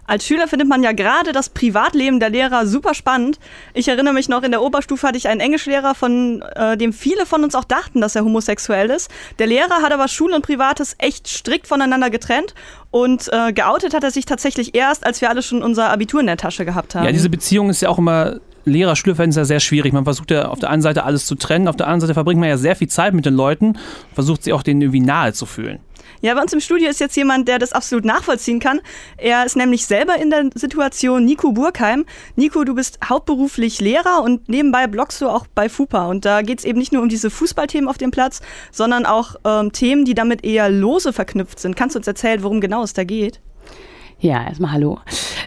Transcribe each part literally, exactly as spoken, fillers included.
Als Schüler findet man ja gerade das Privatleben der Lehrer super spannend. Ich erinnere mich noch, in der Oberstufe hatte ich einen Englischlehrer, von äh, dem viele von uns auch dachten, dass er homosexuell ist. Der Lehrer hat aber Schule und Privates echt strikt voneinander getrennt und äh, geoutet hat er sich tatsächlich erst, als wir alle schon unser Abitur in der Tasche gehabt haben. Ja, diese Beziehung ist ja auch immer Lehrer-Schüler-Verhältnis ja sehr schwierig. Man versucht ja auf der einen Seite alles zu trennen, auf der anderen Seite verbringt man ja sehr viel Zeit mit den Leuten, versucht sie auch denen irgendwie nahe zu fühlen. Ja, bei uns im Studio ist jetzt jemand, der das absolut nachvollziehen kann. Er ist nämlich selber in der Situation, Nico Burkheim. Nico, du bist hauptberuflich Lehrer und nebenbei bloggst du auch bei FUPA. Und da geht es eben nicht nur um diese Fußballthemen auf dem Platz, sondern auch ähm, Themen, die damit eher lose verknüpft sind. Kannst du uns erzählen, worum genau es da geht? Ja, erstmal hallo.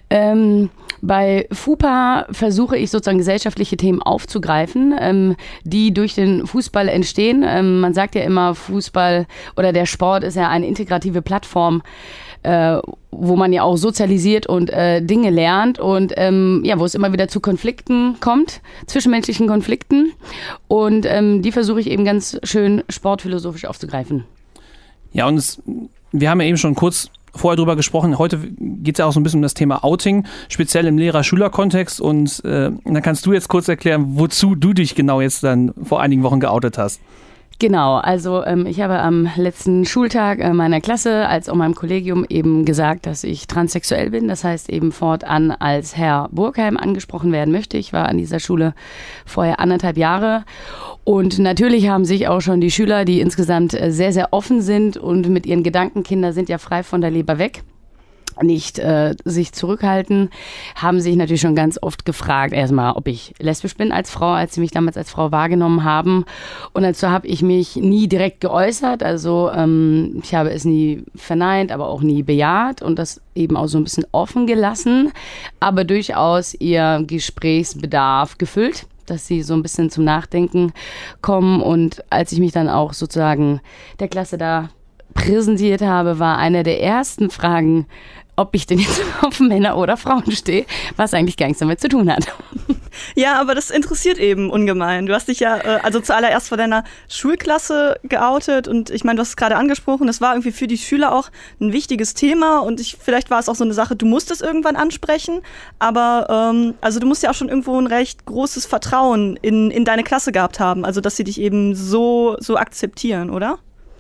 Ähm, bei FUPA versuche ich sozusagen gesellschaftliche Themen aufzugreifen, ähm, die durch den Fußball entstehen. Ähm, man sagt ja immer, Fußball oder der Sport ist ja eine integrative Plattform, äh, wo man ja auch sozialisiert und äh, Dinge lernt und ähm, ja, wo es immer wieder zu Konflikten kommt, zwischenmenschlichen Konflikten. Und ähm, die versuche ich eben ganz schön sportphilosophisch aufzugreifen. Ja, und es, wir haben ja eben schon kurz vorher drüber gesprochen. Heute geht es ja auch so ein bisschen um das Thema Outing, speziell im Lehrer-Schüler-Kontext. Und äh, dann kannst du jetzt kurz erklären, wozu du dich genau jetzt dann vor einigen Wochen geoutet hast. Genau, also ähm, ich habe am letzten Schultag äh, meiner Klasse als auch meinem Kollegium eben gesagt, dass ich transsexuell bin. Das heißt eben fortan als Herr Burkheim angesprochen werden möchte. Ich war an dieser Schule vorher anderthalb Jahre. Und natürlich haben sich auch schon die Schüler, die insgesamt sehr, sehr offen sind und mit ihren Gedanken, Kinder sind ja frei von der Leber weg, nicht äh, sich zurückhalten, haben sich natürlich schon ganz oft gefragt, erstmal, ob ich lesbisch bin als Frau, als sie mich damals als Frau wahrgenommen haben. Und dazu habe ich mich nie direkt geäußert, also ähm, ich habe es nie verneint, aber auch nie bejaht und das eben auch so ein bisschen offen gelassen, aber durchaus ihr Gesprächsbedarf gefüllt, dass sie so ein bisschen zum Nachdenken kommen. Und als ich mich dann auch sozusagen der Klasse da präsentiert habe, war eine der ersten Fragen, ob ich denn jetzt auf Männer oder Frauen stehe, was eigentlich gar nichts damit zu tun hat. Ja, aber das interessiert eben ungemein. Du hast dich ja äh, also zuallererst vor deiner Schulklasse geoutet und ich meine, du hast es gerade angesprochen, das war irgendwie für die Schüler auch ein wichtiges Thema und ich, vielleicht war es auch so eine Sache, du musst es irgendwann ansprechen, aber ähm, also du musst ja auch schon irgendwo ein recht großes Vertrauen in, in deine Klasse gehabt haben, also dass sie dich eben so, so akzeptieren, oder?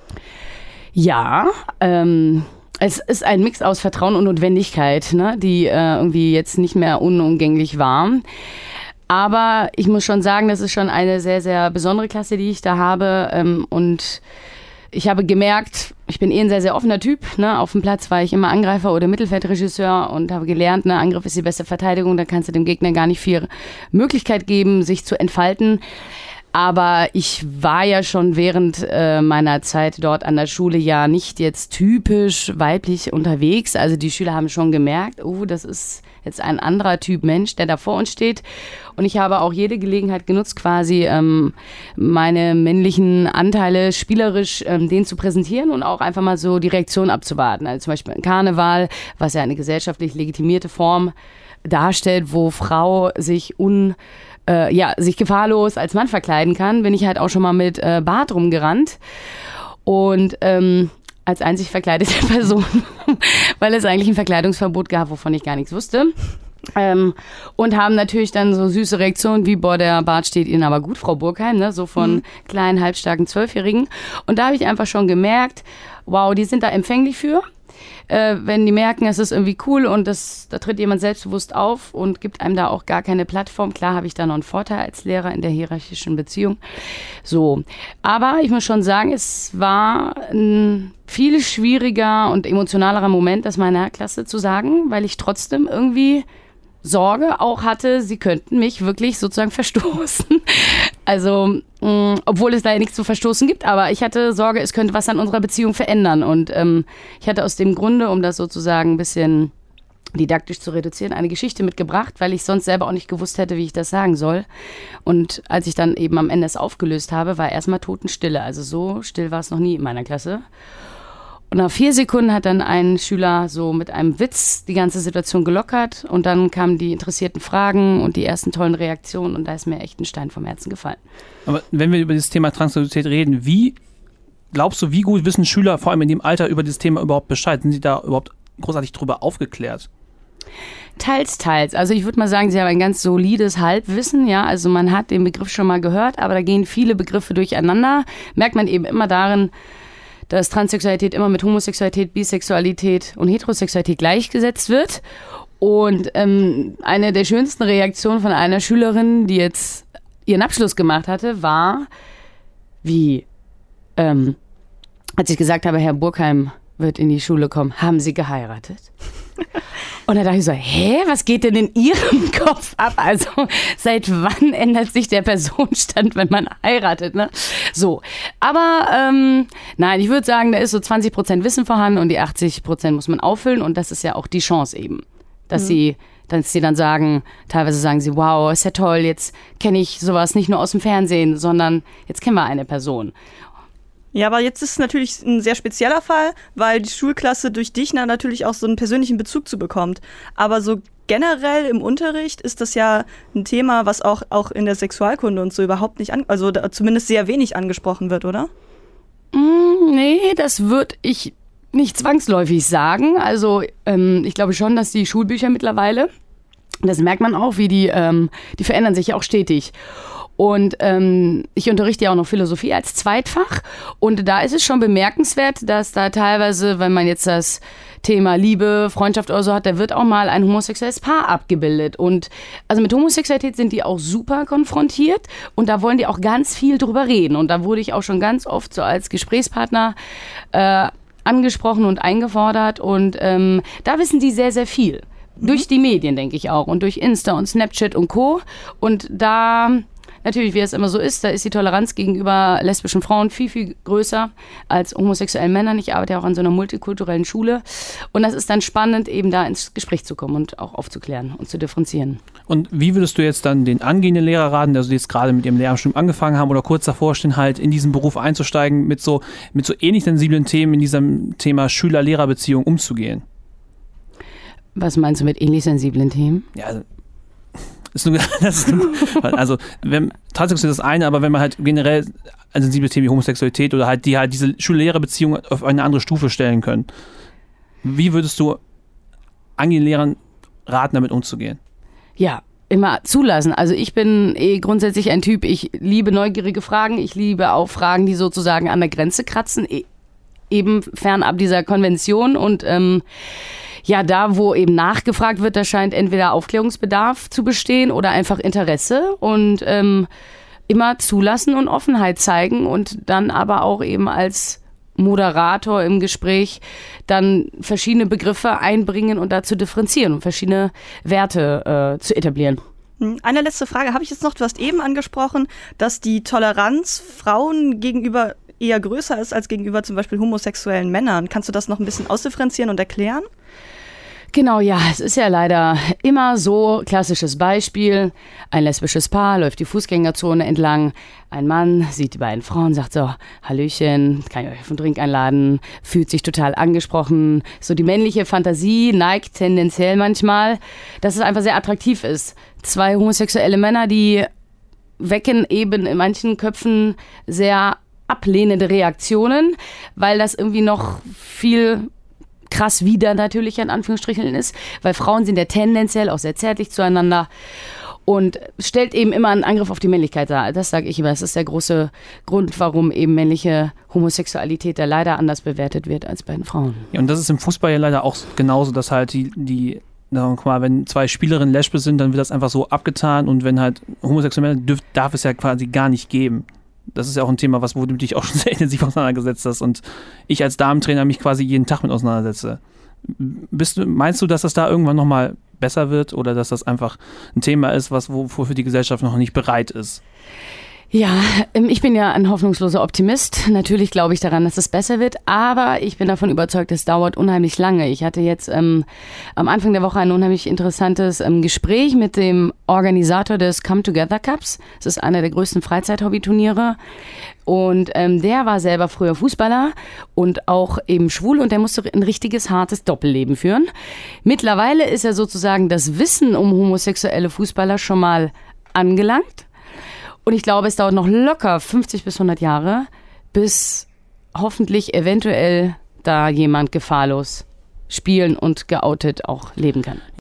Ja, ähm... Es ist ein Mix aus Vertrauen und Notwendigkeit, ne, die äh, irgendwie jetzt nicht mehr unumgänglich war. Aber ich muss schon sagen, das ist schon eine sehr, sehr besondere Klasse, die ich da habe. Ähm, und ich habe gemerkt, ich bin eh ein sehr, sehr offener Typ. Ne? Auf dem Platz war ich immer Angreifer oder Mittelfeldregisseur und habe gelernt, ne, Angriff ist die beste Verteidigung. Da kannst du dem Gegner gar nicht viel Möglichkeit geben, sich zu entfalten. Aber ich war ja schon während äh, meiner Zeit dort an der Schule ja nicht jetzt typisch weiblich unterwegs. Also die Schüler haben schon gemerkt, oh, das ist jetzt ein anderer Typ Mensch, der da vor uns steht. Und ich habe auch jede Gelegenheit genutzt, quasi ähm, meine männlichen Anteile spielerisch ähm, denen zu präsentieren und auch einfach mal so die Reaktion abzuwarten. Also zum Beispiel ein Karneval, was ja eine gesellschaftlich legitimierte Form darstellt, wo Frau sich un Äh, ja, sich gefahrlos als Mann verkleiden kann, bin ich halt auch schon mal mit äh, Bart rumgerannt und ähm, als einzig verkleidete Person, weil es eigentlich ein Verkleidungsverbot gab, wovon ich gar nichts wusste. Ähm, und haben natürlich dann so süße Reaktionen wie, boah, der Bart steht Ihnen aber gut, Frau Burkheim, ne? So von mhm. kleinen, halbstarken Zwölfjährigen. Und da habe ich einfach schon gemerkt, wow, die sind da empfänglich für. Äh, wenn die merken, es ist irgendwie cool und das, da tritt jemand selbstbewusst auf und gibt einem da auch gar keine Plattform. Klar habe ich da noch einen Vorteil als Lehrer in der hierarchischen Beziehung. So, aber ich muss schon sagen, es war ein viel schwieriger und emotionalerer Moment, das meiner Klasse zu sagen, weil ich trotzdem irgendwie Sorge auch hatte, sie könnten mich wirklich sozusagen verstoßen. Also, mh, obwohl es leider nichts zu verstoßen gibt, aber ich hatte Sorge, es könnte was an unserer Beziehung verändern. Und ähm, ich hatte aus dem Grunde, um das sozusagen ein bisschen didaktisch zu reduzieren, eine Geschichte mitgebracht, weil ich sonst selber auch nicht gewusst hätte, wie ich das sagen soll. Und als ich dann eben am Ende es aufgelöst habe, war erstmal Totenstille. Also so still war es noch nie in meiner Klasse. Und nach vier Sekunden hat dann ein Schüler so mit einem Witz die ganze Situation gelockert und dann kamen die interessierten Fragen und die ersten tollen Reaktionen und da ist mir echt ein Stein vom Herzen gefallen. Aber wenn wir über das Thema Transsexualität reden, wie glaubst du, wie gut wissen Schüler vor allem in dem Alter über dieses Thema überhaupt Bescheid? Sind sie da überhaupt großartig drüber aufgeklärt? Teils, teils. Also ich würde mal sagen, sie haben ein ganz solides Halbwissen, ja. Also man hat den Begriff schon mal gehört, aber da gehen viele Begriffe durcheinander. Merkt man eben immer darin, dass Transsexualität immer mit Homosexualität, Bisexualität und Heterosexualität gleichgesetzt wird. Und ähm, eine der schönsten Reaktionen von einer Schülerin, die jetzt ihren Abschluss gemacht hatte, war, wie, ähm, als ich gesagt habe, Herr Burkheim wird in die Schule kommen, haben Sie geheiratet? Und da dachte ich so, hä, was geht denn in Ihrem Kopf ab? Also seit wann ändert sich der Personenstand, wenn man heiratet? Ne? So, aber ähm, nein, ich würde sagen, da ist so zwanzig Prozent Wissen vorhanden und die achtzig Prozent muss man auffüllen und das ist ja auch die Chance eben, dass mhm. sie dass sie dann sagen, teilweise sagen sie, wow, ist ja toll, jetzt kenne ich sowas nicht nur aus dem Fernsehen, sondern jetzt kennen wir eine Person. Ja, aber jetzt ist es natürlich ein sehr spezieller Fall, weil die Schulklasse durch dich natürlich auch so einen persönlichen Bezug zu bekommt. Aber so generell im Unterricht ist das ja ein Thema, was auch, auch in der Sexualkunde und so überhaupt nicht, an, also da zumindest sehr wenig angesprochen wird, oder? Mm, nee, das würde ich nicht zwangsläufig sagen. Also ähm, ich glaube schon, dass die Schulbücher mittlerweile, das merkt man auch, wie die, ähm, die verändern sich ja auch stetig. Und ähm, ich unterrichte ja auch noch Philosophie als Zweitfach. Und da ist es schon bemerkenswert, dass da teilweise, wenn man jetzt das Thema Liebe, Freundschaft oder so hat, da wird auch mal ein homosexuelles Paar abgebildet. Und also mit Homosexualität sind die auch super konfrontiert. Und da wollen die auch ganz viel drüber reden. Und da wurde ich auch schon ganz oft so als Gesprächspartner äh, angesprochen und eingefordert. Und ähm, da wissen die sehr, sehr viel. Mhm. Durch die Medien, denke ich auch. Und durch Insta und Snapchat und Co. Und da... Natürlich, wie es immer so ist, da ist die Toleranz gegenüber lesbischen Frauen viel, viel größer als homosexuellen Männern. Ich arbeite ja auch an so einer multikulturellen Schule. Und das ist dann spannend, eben da ins Gespräch zu kommen und auch aufzuklären und zu differenzieren. Und wie würdest du jetzt dann den angehenden Lehrer raten, also die jetzt gerade mit ihrem Lehramtsstudium angefangen haben oder kurz davor stehen, halt in diesen Beruf einzusteigen, mit so, mit so ähnlich sensiblen Themen in diesem Thema Schüler-Lehrer-Beziehung umzugehen? Was meinst du mit ähnlich sensiblen Themen? Ja, also Ist nur, das ist nur, also wenn, Transsexualität ist das eine, aber wenn man halt generell ein sensibles Thema wie Homosexualität oder halt die halt diese Schüler-Lehrer-Beziehung auf eine andere Stufe stellen können, wie würdest du angehenden Lehrern raten, damit umzugehen? Ja, immer zulassen. Also ich bin eh grundsätzlich ein Typ, ich liebe neugierige Fragen, ich liebe auch Fragen, die sozusagen an der Grenze kratzen, eben fernab dieser Konvention und ähm, ja, da, wo eben nachgefragt wird, da scheint entweder Aufklärungsbedarf zu bestehen oder einfach Interesse und ähm, immer zulassen und Offenheit zeigen und dann aber auch eben als Moderator im Gespräch dann verschiedene Begriffe einbringen und dazu differenzieren und verschiedene Werte äh, zu etablieren. Eine letzte Frage habe ich jetzt noch. Du hast eben angesprochen, dass die Toleranz Frauen gegenüber eher größer ist als gegenüber zum Beispiel homosexuellen Männern. Kannst du das noch ein bisschen ausdifferenzieren und erklären? Genau, ja, es ist ja leider immer so, klassisches Beispiel, ein lesbisches Paar läuft die Fußgängerzone entlang, ein Mann sieht die beiden Frauen, sagt so, Hallöchen, kann ich euch auf einen Drink einladen, fühlt sich total angesprochen, so die männliche Fantasie neigt tendenziell manchmal, dass es einfach sehr attraktiv ist. Zwei homosexuelle Männer, die wecken eben in manchen Köpfen sehr ablehnende Reaktionen, weil das irgendwie noch viel krass wieder natürlich in Anführungsstrichen ist, weil Frauen sind ja tendenziell auch sehr zärtlich zueinander und stellt eben immer einen Angriff auf die Männlichkeit dar. Das sage ich immer, das ist der große Grund, warum eben männliche Homosexualität da leider anders bewertet wird als bei den Frauen. Ja, und das ist im Fußball ja leider auch genauso, dass halt die, die na, guck mal, wenn zwei Spielerinnen lesbisch sind, dann wird das einfach so abgetan und wenn halt homosexuelle Männer dürf, darf es ja quasi gar nicht geben. Das ist ja auch ein Thema, was, womit du dich auch schon sehr intensiv auseinandergesetzt hast und ich als Damentrainer mich quasi jeden Tag mit auseinandersetze. Bist du, meinst du, dass das da irgendwann nochmal besser wird oder dass das einfach ein Thema ist, was wofür die Gesellschaft noch nicht bereit ist? Ja, ich bin ja ein hoffnungsloser Optimist. Natürlich glaube ich daran, dass es besser wird, aber ich bin davon überzeugt, es dauert unheimlich lange. Ich hatte jetzt ähm, am Anfang der Woche ein unheimlich interessantes ähm, Gespräch mit dem Organisator des Come Together Cups. Das ist einer der größten Freizeit-Hobby-Turniere und ähm, der war selber früher Fußballer und auch eben schwul und der musste ein richtiges, hartes Doppelleben führen. Mittlerweile ist er sozusagen das Wissen um homosexuelle Fußballer schon mal angelangt. Und ich glaube, es dauert noch locker fünfzig bis hundert Jahre, bis hoffentlich eventuell da jemand gefahrlos spielen und geoutet auch leben kann.